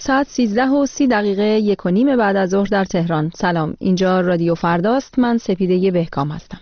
ساعت 13:30 1:30 بعد از ظهر در تهران. سلام، اینجا رادیو فرداست. من سپیده بهکام هستم.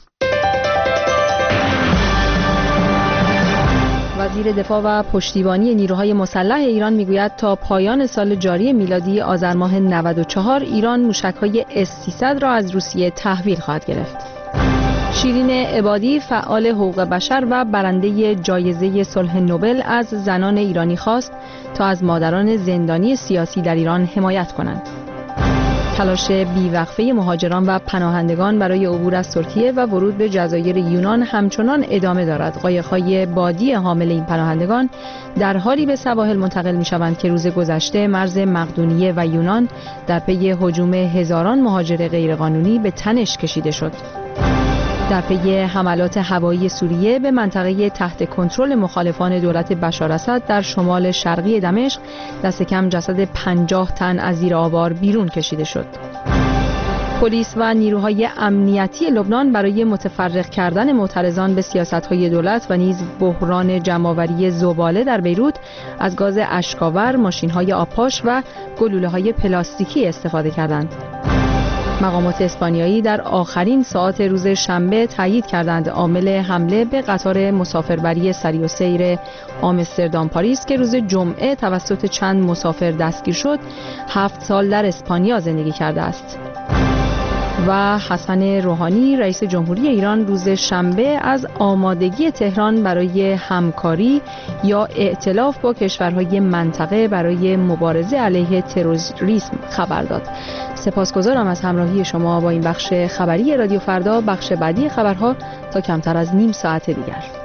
وزیر دفاع و پشتیبانی نیروهای مسلح ایران میگوید تا پایان سال جاری میلادی آذر ماه 94 ایران موشک‌های S-300 را از روسیه تحویل خواهد گرفت. شیرین عبادی فعال حقوق بشر و برنده جایزه صلح نوبل از زنان ایرانی خواست تا از مادران زندانی سیاسی در ایران حمایت کنند. تلاش بیوقفه مهاجران و پناهندگان برای عبور از ترکیه و ورود به جزایر یونان همچنان ادامه دارد. قایق‌های بادی حامل این پناهندگان در حالی به سواحل منتقل می‌شوند که روز گذشته مرز مقدونیه و یونان در پی هجوم هزاران مهاجر غیرقانونی به تنش کشیده شد. در پی حملات هوایی سوریه به منطقه تحت کنترل مخالفان دولت بشار اسد در شمال شرقی دمشق دست کم جسد 50 تن از زیر آوار بیرون کشیده شد. پلیس و نیروهای امنیتی لبنان برای متفرق کردن معترضان به سیاست‌های دولت و نیز بحران جمع‌آوری زباله در بیروت از گاز اشک‌آور، ماشین‌های آبپاش و گلوله‌های پلاستیکی استفاده کردند. مقامات اسپانیایی در آخرین ساعات روز شنبه تایید کردند عامل حمله به قطار مسافربری سری و سیر آمستردام پاریس که روز جمعه توسط چند مسافر دستگیر شد 7 سال در اسپانیا زندگی کرده است. و حسن روحانی رئیس جمهوری ایران روز شنبه از آمادگی تهران برای همکاری یا ائتلاف با کشورهای منطقه برای مبارزه علیه تروریسم خبر داد. سپاسگزارم از همراهی شما با این بخش خبری رادیو فردا. بخش بعدی خبرها تا کمتر از نیم ساعت دیگر.